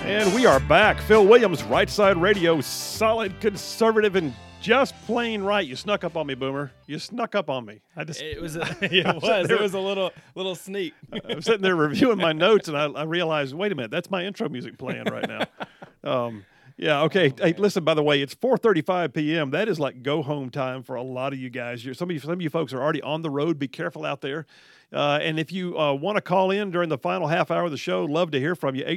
And we are back. Phil Williams, Right Side Radio, solid, conservative, and just plain right. You snuck up on me, Boomer. You snuck up on me. It was a little sneak. I'm sitting there reviewing my notes, and I realized, wait a minute, that's my intro music playing right now. Yeah, okay. Hey, listen, by the way, it's 4:35 p.m. That is like go-home time for a lot of you guys. Some of you folks are already on the road. Be careful out there. And if you want to call in during the final half hour of the show, love to hear from you.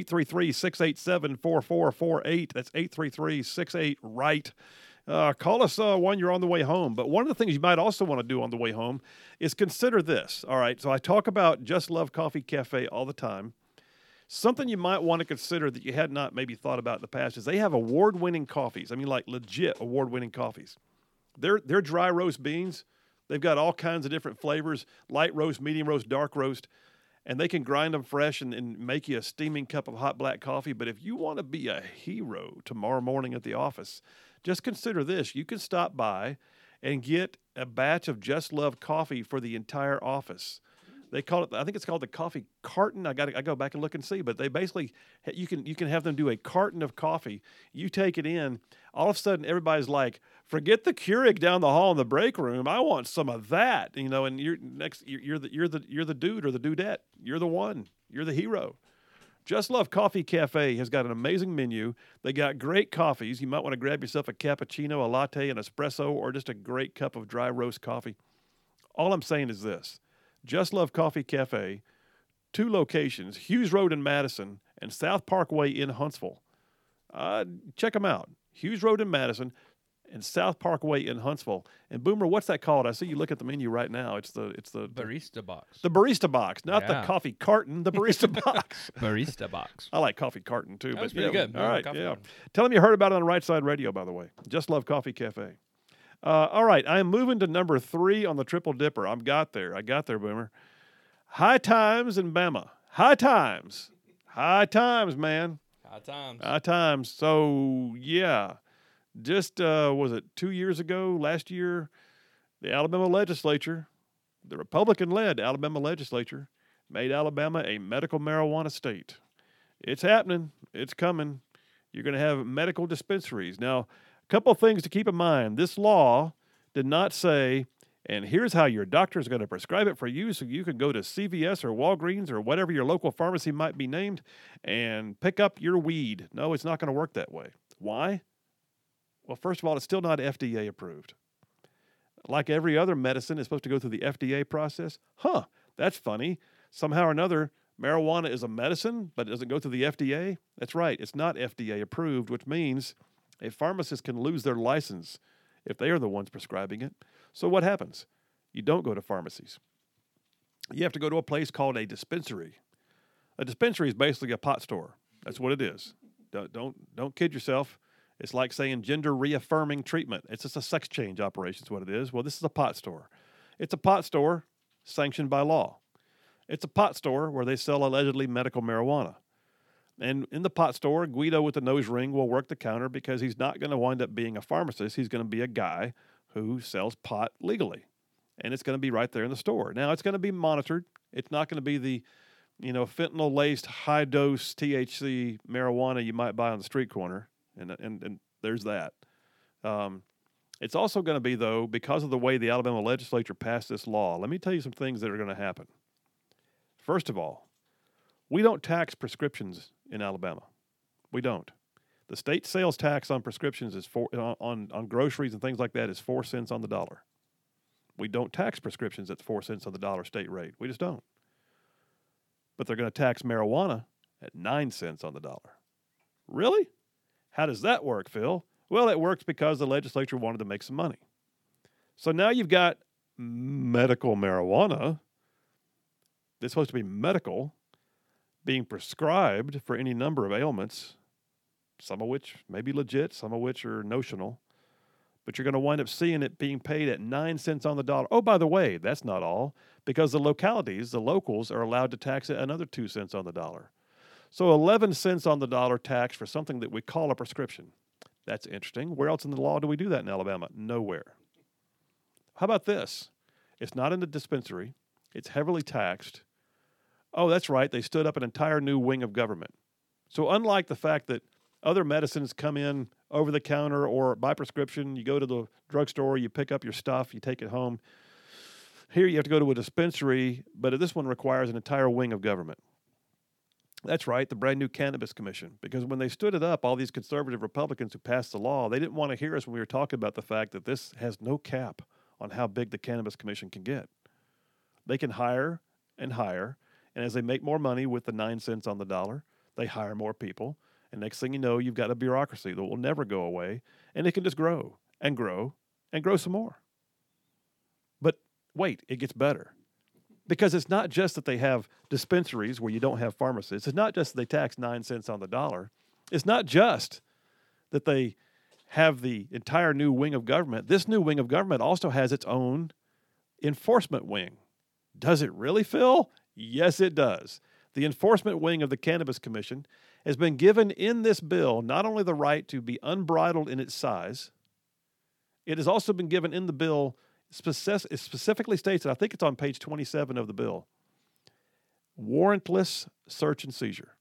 833-687-4448. That's 833-68-RIGHT. Call us when you're on the way home. But one of the things you might also want to do on the way home is consider this. All right, so I talk about Just Love Coffee Cafe all the time. Something you might want to consider that you had not maybe thought about in the past is they have award-winning coffees. I mean, like legit award-winning coffees. They're dry roast beans. They've got all kinds of different flavors, light roast, medium roast, dark roast, and they can grind them fresh and make you a steaming cup of hot black coffee. But if you want to be a hero tomorrow morning at the office, just consider this. You can stop by and get a batch of Just Love coffee for the entire office. They call it, I think it's called the coffee carton. I go back and look and see, but they basically, you can have them do a carton of coffee. You take it in, all of a sudden everybody's like, forget the Keurig down the hall in the break room. I want some of that, and you're the dude or the dudette. You're the one. You're the hero. Just Love Coffee Cafe has got an amazing menu. They got great coffees. You might want to grab yourself a cappuccino, a latte, an espresso, or just a great cup of dry roast coffee. All I'm saying is this. Just Love Coffee Cafe, 2 locations, Hughes Road in Madison and South Parkway in Huntsville. Check them out. Hughes Road in Madison and South Parkway in Huntsville. And Boomer, what's that called? I see you look at the menu right now. It's the Barista Box. The Barista Box, not the coffee carton, the Barista Box. Barista Box. I like coffee carton too. That's pretty good. All right, yeah. Tell them you heard about it on Right Side Radio, by the way. Just Love Coffee Cafe. All right, I am moving to number 3 on the Triple Dipper. I got there, Boomer. High Times in Bama. High Times, man. High Times. So, yeah, just, was it 2 years ago, last year, the Alabama legislature, the Republican-led Alabama legislature, made Alabama a medical marijuana state. It's happening. It's coming. You're going to have medical dispensaries. Now, couple things to keep in mind. This law did not say, and here's how your doctor is going to prescribe it for you so you can go to CVS or Walgreens or whatever your local pharmacy might be named and pick up your weed. No, it's not going to work that way. Why? Well, first of all, it's still not FDA approved. Like every other medicine, it's supposed to go through the FDA process. That's funny. Somehow or another, marijuana is a medicine, but it doesn't go through the FDA? That's right. It's not FDA approved, which means a pharmacist can lose their license if they are the ones prescribing it. So what happens? You don't go to pharmacies. You have to go to a place called a dispensary. A dispensary is basically a pot store. That's what it is. Don't kid yourself. It's like saying gender reaffirming treatment. It's just a sex change operation is what it is. Well, this is a pot store. It's a pot store sanctioned by law. It's a pot store where they sell allegedly medical marijuana. And in the pot store, Guido with the nose ring will work the counter because he's not going to wind up being a pharmacist. He's going to be a guy who sells pot legally. And it's going to be right there in the store. Now, it's going to be monitored. It's not going to be the, fentanyl-laced, high-dose THC marijuana you might buy on the street corner. And there's that. It's also going to be, though, because of the way the Alabama legislature passed this law, let me tell you some things that are going to happen. First of all, we don't tax prescriptions in Alabama. We don't. The state sales tax on prescriptions is on groceries and things like that is 4 cents on the dollar. We don't tax prescriptions at 4 cents on the dollar state rate. We just don't. But they're going to tax marijuana at 9 cents on the dollar. Really? How does that work, Phil? Well, it works because the legislature wanted to make some money. So now you've got medical marijuana that's supposed to be medical being prescribed for any number of ailments, some of which may be legit, some of which are notional, but you're going to wind up seeing it being paid at 9 cents on the dollar. Oh, by the way, that's not all, because the locals are allowed to tax it another 2 cents on the dollar. So 11 cents on the dollar tax for something that we call a prescription. That's interesting. Where else in the law do we do that in Alabama? Nowhere. How about this? It's not in the dispensary. It's heavily taxed. Oh, that's right. They stood up an entire new wing of government. So unlike the fact that other medicines come in over the counter or by prescription, you go to the drugstore, you pick up your stuff, you take it home. Here you have to go to a dispensary, but this one requires an entire wing of government. That's right, the brand new Cannabis Commission. Because when they stood it up, all these conservative Republicans who passed the law, they didn't want to hear us when we were talking about the fact that this has no cap on how big the Cannabis Commission can get. They can hire and hire, and as they make more money with the 9 cents on the dollar, they hire more people. And next thing you know, you've got a bureaucracy that will never go away, and it can just grow and grow and grow some more. But wait, it gets better. Because it's not just that they have dispensaries where you don't have pharmacists. It's not just that they tax 9 cents on the dollar. It's not just that they have the entire new wing of government. This new wing of government also has its own enforcement wing. Does it really, Phil? Yes, it does. The enforcement wing of the Cannabis Commission has been given in this bill not only the right to be unbridled in its size, it has also been given in the bill, it specifically states, and I think it's on page 27 of the bill, warrantless search and seizure.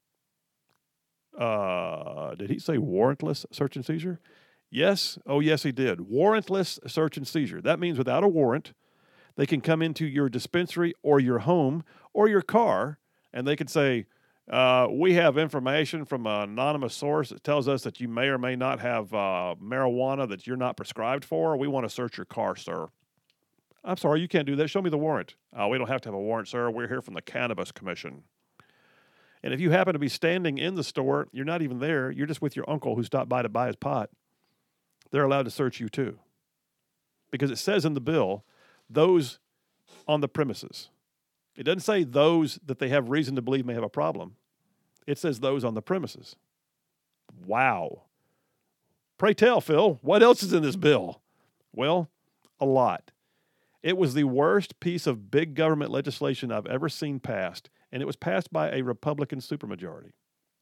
Did he say warrantless search and seizure? Yes. Oh, yes, he did. Warrantless search and seizure. That means without a warrant, they can come into your dispensary or your home or your car, and they can say, we have information from an anonymous source that tells us that you may or may not have marijuana that you're not prescribed for. We want to search your car, sir. I'm sorry, you can't do that. Show me the warrant. We don't have to have a warrant, sir. We're here from the Cannabis Commission. And if you happen to be standing in the store, you're not even there. You're just with your uncle who stopped by to buy his pot. They're allowed to search you too. Because it says in the bill, those on the premises. It doesn't say those that they have reason to believe may have a problem. It says those on the premises. Wow. Pray tell, Phil, what else is in this bill? Well, a lot. It was the worst piece of big government legislation I've ever seen passed, and it was passed by a Republican supermajority.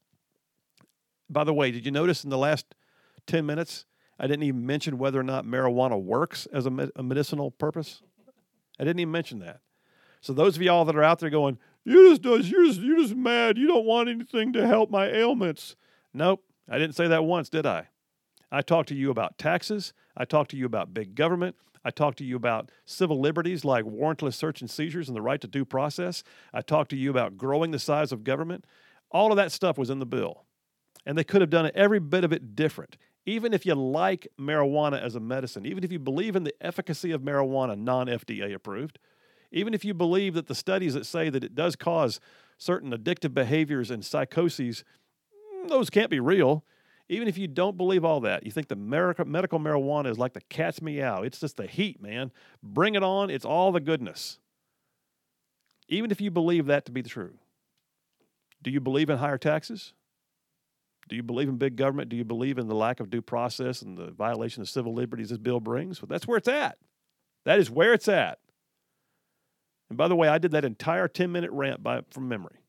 By the way, did you notice in the last 10 minutes, I didn't even mention whether or not marijuana works as a medicinal purpose? I didn't even mention that. So those of y'all that are out there going, you're just mad, you don't want anything to help my ailments. Nope, I didn't say that once, did I? I talked to you about taxes. I talked to you about big government. I talked to you about civil liberties like warrantless search and seizures and the right to due process. I talked to you about growing the size of government. All of that stuff was in the bill. And they could have done every bit of it different. Even if you like marijuana as a medicine, even if you believe in the efficacy of marijuana, non-FDA approved, even if you believe that the studies that say that it does cause certain addictive behaviors and psychoses, those can't be real. Even if you don't believe all that, you think the medical marijuana is like the cat's meow. It's just the heat, man. Bring it on. It's all the goodness. Even if you believe that to be true, do you believe in higher taxes? Do you believe in big government? Do you believe in the lack of due process and the violation of civil liberties this bill brings? Well, that's where it's at. That is where it's at. And by the way, I did that entire 10-minute rant from memory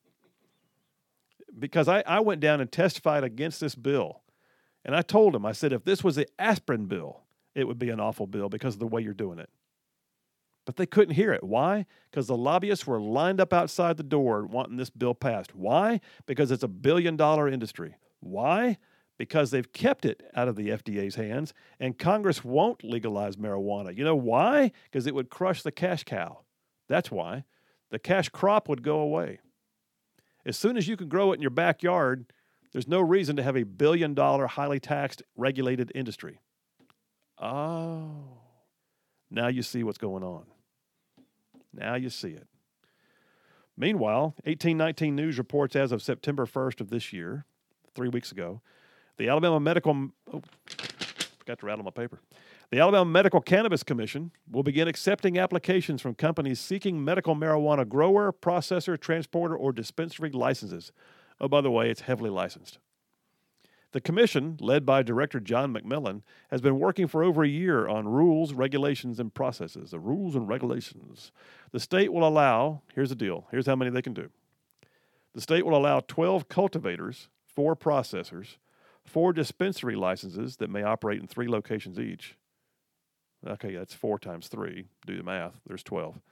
because I went down and testified against this bill. And I told him, I said, if this was the aspirin bill, it would be an awful bill because of the way you're doing it. But they couldn't hear it. Why? Because the lobbyists were lined up outside the door wanting this bill passed. Why? Because it's a billion-dollar industry. Why? Because they've kept it out of the FDA's hands, and Congress won't legalize marijuana. You know why? Because it would crush the cash cow. That's why. The cash crop would go away. As soon as you can grow it in your backyard, there's no reason to have a billion-dollar, highly taxed, regulated industry. Oh, now you see what's going on. Now you see it. Meanwhile, 1819 News reports as of September 1st of this year, 3 weeks ago, the Alabama Medical... Oh, forgot to rattle my paper. The Alabama Medical Cannabis Commission will begin accepting applications from companies seeking medical marijuana grower, processor, transporter, or dispensary licenses. Oh, by the way, it's heavily licensed. The commission, led by Director John McMillan, has been working for over a year on rules, regulations, and processes. The rules and regulations. The state will allow, here's the deal, here's how many they can do. The state will allow 12 cultivators, 4 processors, 4 dispensary licenses that may operate in 3 locations each. Okay, that's 4 times 3. Do the math. There's 12.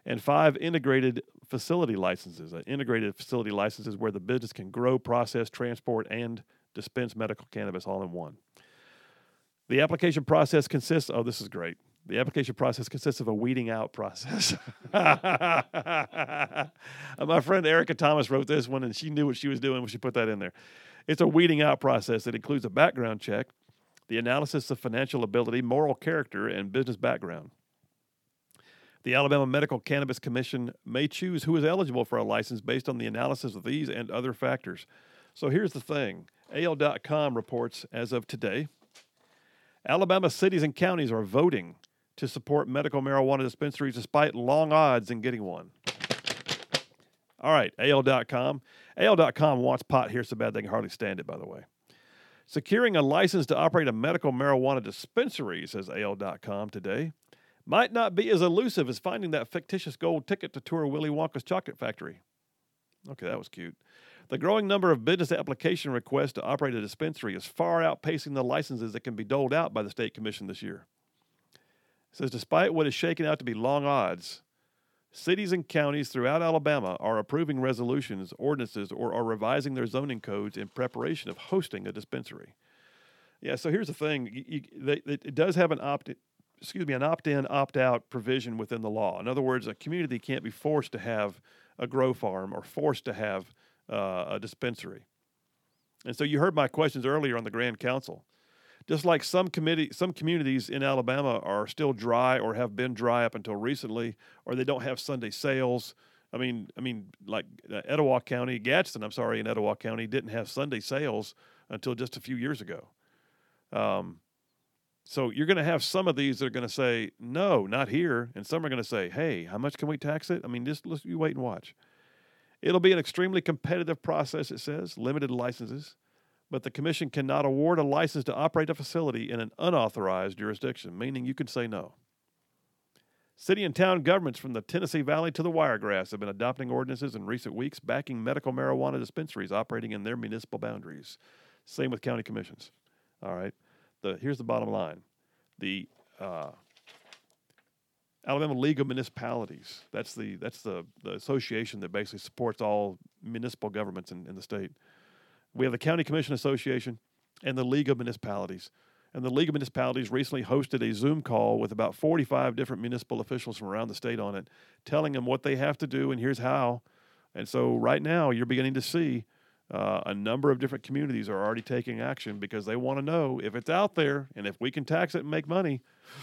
and 5 integrated facility licenses. Integrated facility licenses where the business can grow, process, transport, and dispense medical cannabis all in one. The application process consists, oh, this is great. The application process consists of a weeding out process. My friend Erica Thomas wrote this one, and she knew what she was doing when she put that in there. It's a weeding out process that includes a background check, the analysis of financial ability, moral character, and business background. The Alabama Medical Cannabis Commission may choose who is eligible for a license based on the analysis of these and other factors. So here's the thing. AL.com reports as of today, Alabama cities and counties are voting to support medical marijuana dispensaries despite long odds in getting one. All right, AL.com. AL.com wants pot here so bad they can hardly stand it, by the way. Securing a license to operate a medical marijuana dispensary, says AL.com today, might not be as elusive as finding that fictitious gold ticket to tour Willy Wonka's chocolate factory. Okay, that was cute. The growing number of business application requests to operate a dispensary is far outpacing the licenses that can be doled out by the State Commission this year. It says, despite what is shaken out to be long odds, cities and counties throughout Alabama are approving resolutions, ordinances, or are revising their zoning codes in preparation of hosting a dispensary. Yeah, so here's the thing. It does have an opt-in, opt-out provision within the law. In other words, a community can't be forced to have a grow farm or forced to have a dispensary. And so you heard my questions earlier on the Grand Council. Just like some communities in Alabama are still dry or have been dry up until recently, or they don't have Sunday sales. I mean, like Etowah County, Gadsden, in Etowah County didn't have Sunday sales until just a few years ago. So you're going to have some of these that are going to say, no, not here. And some are going to say, hey, how much can we tax it? I mean, you wait and watch. It'll be an extremely competitive process, it says, limited licenses. But the commission cannot award a license to operate a facility in an unauthorized jurisdiction, meaning you can say no. City and town governments from the Tennessee Valley to the Wiregrass have been adopting ordinances in recent weeks backing medical marijuana dispensaries operating in their municipal boundaries. Same with county commissions. All right. Here's the bottom line. The Alabama League of Municipalities, that's the association that basically supports all municipal governments in the state. We have the County Commission Association and the League of Municipalities. And the League of Municipalities recently hosted a Zoom call with about 45 different municipal officials from around the state on it, telling them what they have to do and here's how. And so right now you're beginning to see a number of different communities are already taking action because they want to know if it's out there and if we can tax it and make money,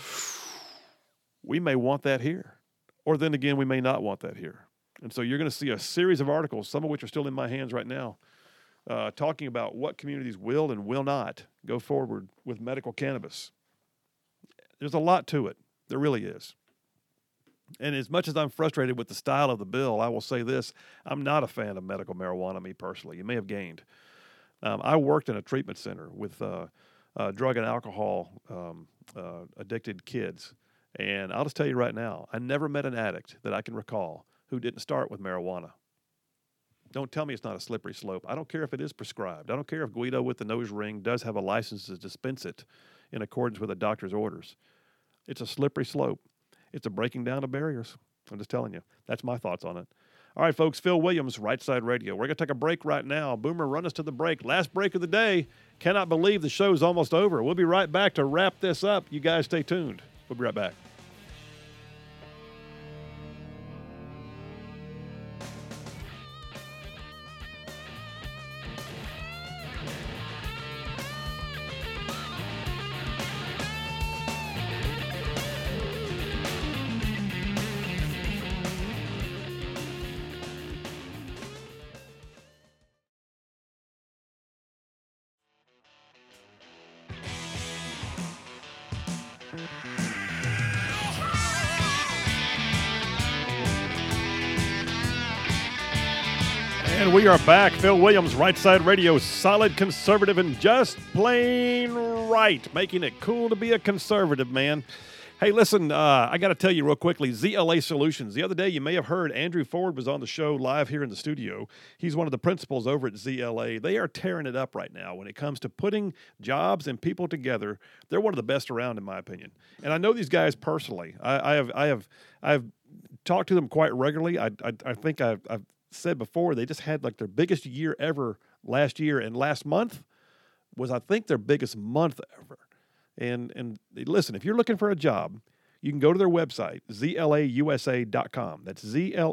we may want that here. Or then again, we may not want that here. And so you're going to see a series of articles, some of which are still in my hands right now, talking about what communities will and will not go forward with medical cannabis. There's a lot to it. There really is. And as much as I'm frustrated with the style of the bill, I will say this. I'm not a fan of medical marijuana, me personally. You may have gained. I worked in a treatment center with drug and alcohol addicted kids. And I'll just tell you right now, I never met an addict that I can recall who didn't start with marijuana. Don't tell me it's not a slippery slope. I don't care if it is prescribed. I don't care if Guido with the nose ring does have a license to dispense it in accordance with a doctor's orders. It's a slippery slope. It's a breaking down of barriers. I'm just telling you. That's my thoughts on it. All right, folks, Phil Williams, Right Side Radio. We're going to take a break right now. Boomer, run us to the break. Last break of the day. Cannot believe the show's almost over. We'll be right back to wrap this up. You guys stay tuned. We'll be right back. And we are back. Phil Williams, Right Side Radio, solid conservative and just plain right. Making it cool to be a conservative, man. Hey, listen, I got to tell you real quickly, ZLA Solutions. The other day, you may have heard Andrew Ford was on the show live here in the studio. He's one of the principals over at ZLA. They are tearing it up right now when it comes to putting jobs and people together. They're one of the best around, in my opinion. And I know these guys personally. I have talk to them quite regularly. I think I've said before, they just had like their biggest year ever last year, and last month was, I think, their biggest month ever. And listen, if you're looking for a job, you can go to their website, zlausa.com. That's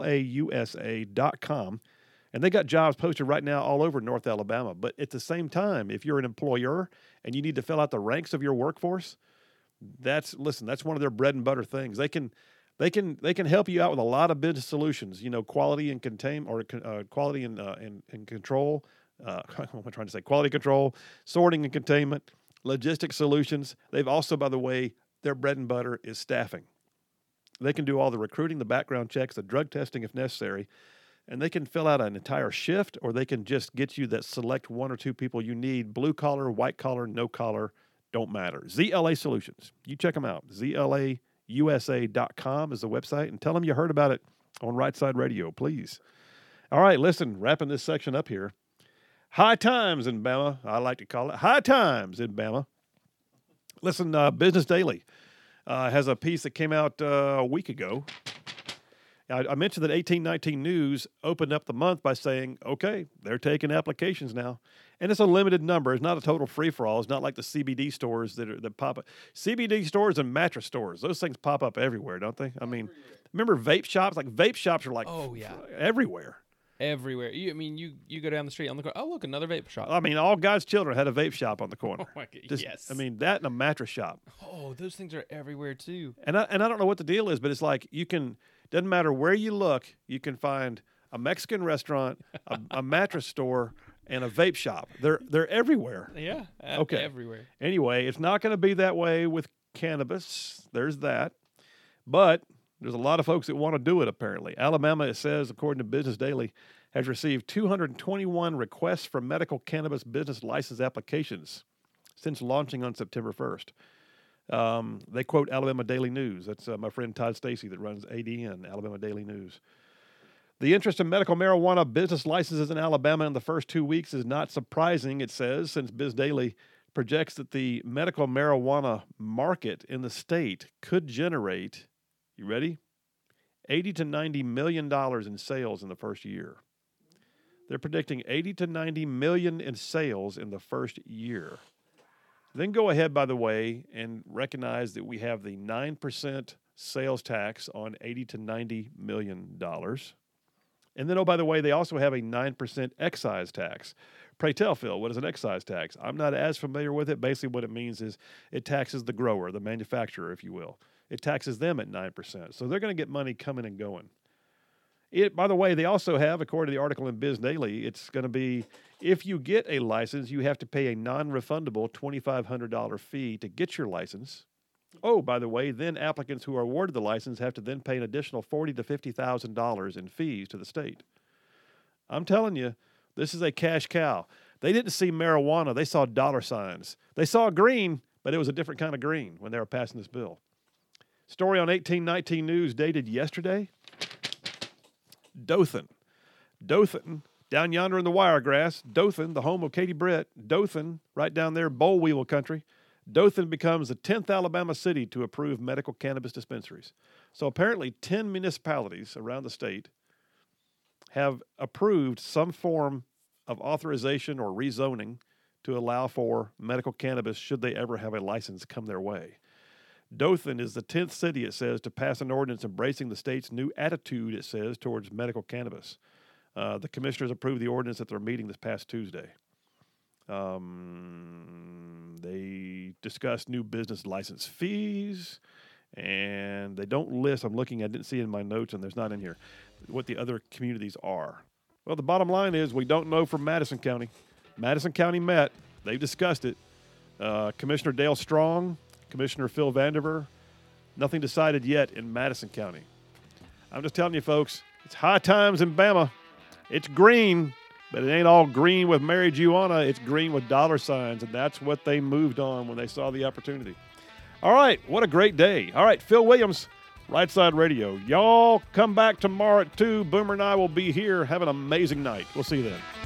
zlausa.com. And they got jobs posted right now all over North Alabama. But at the same time, if you're an employer and you need to fill out the ranks of your workforce, that's one of their bread and butter things. They can help you out with a lot of business solutions. Quality and quality and control. What am I trying to say? Quality control, sorting and containment, logistic solutions. They've also, by the way, their bread and butter is staffing. They can do all the recruiting, the background checks, the drug testing if necessary, and they can fill out an entire shift, or they can just get you that select one or two people you need. Blue collar, white collar, no collar, don't matter. ZLA Solutions. You check them out. ZLAUSA.com is the website, and tell them you heard about it on Right Side Radio, please. All right, listen, wrapping this section up here. High times in Bama, I like to call it. High times in Bama. Listen, Business Daily has a piece that came out a week ago. I mentioned that 1819 News opened up the month by saying, okay, they're taking applications now. And it's a limited number. It's not a total free-for-all. It's not like the CBD stores that pop up. CBD stores and mattress stores, those things pop up everywhere, don't they? I mean, remember vape shops? Like, vape shops are like everywhere. Everywhere. You go down the street on the corner. Oh, look, another vape shop. I mean, all God's children had a vape shop on the corner. Oh my God, yes. I mean, that and a mattress shop. Oh, those things are everywhere too. And I don't know what the deal is, but it's like doesn't matter where you look, you can find a Mexican restaurant, a mattress store, and a vape shop. They're everywhere. Yeah. Okay. Everywhere. Anyway, it's not going to be that way with cannabis. There's that. But there's a lot of folks that want to do it, apparently. Alabama, it says, according to Business Daily, has received 221 requests for medical cannabis business license applications since launching on September 1st. They quote Alabama Daily News. That's my friend Todd Stacy that runs ADN, Alabama Daily News. The interest in medical marijuana business licenses in Alabama in the first 2 weeks is not surprising, it says, since Biz Daily projects that the medical marijuana market in the state could generate, you ready? $80 to $90 million in sales in the first year. They're predicting $80 to $90 million in sales in the first year. Then go ahead, by the way, and recognize that we have the 9% sales tax on $80 to $90 million. And then, oh, by the way, they also have a 9% excise tax. Pray tell, Phil, what is an excise tax? I'm not as familiar with it. Basically, what it means is it taxes the grower, the manufacturer, if you will. It taxes them at 9%. So they're going to get money coming and going. By the way, they also have, according to the article in Biz Daily, it's going to be, if you get a license, you have to pay a non-refundable $2,500 fee to get your license. Oh, by the way, then applicants who are awarded the license have to then pay an additional $40,000 to $50,000 in fees to the state. I'm telling you, this is a cash cow. They didn't see marijuana. They saw dollar signs. They saw green, but it was a different kind of green when they were passing this bill. Story on 1819 News dated yesterday. Dothan, down yonder in the Wiregrass. Dothan, the home of Katie Britt. Dothan, right down there, Boll Weevil country. Dothan becomes the 10th Alabama city to approve medical cannabis dispensaries. So apparently 10 municipalities around the state have approved some form of authorization or rezoning to allow for medical cannabis should they ever have a license come their way. Dothan is the 10th city, it says, to pass an ordinance embracing the state's new attitude, it says, towards medical cannabis. The commissioners approved the ordinance at their meeting this past Tuesday. They discussed new business license fees, and they don't list, I didn't see it in my notes, and there's not in here, what the other communities are. Well, the bottom line is we don't know from Madison County. Madison County met. They've discussed it. Commissioner Dale Strong, Commissioner Phil Vandiver, nothing decided yet in Madison County. I'm just telling you, folks, it's high times in Bama. It's green, but it ain't all green with marijuana. It's green with dollar signs, and that's what they moved on when they saw the opportunity. All right, what a great day. All right, Phil Williams, Right Side Radio. Y'all come back tomorrow at 2. Boomer and I will be here. Have an amazing night. We'll see you then.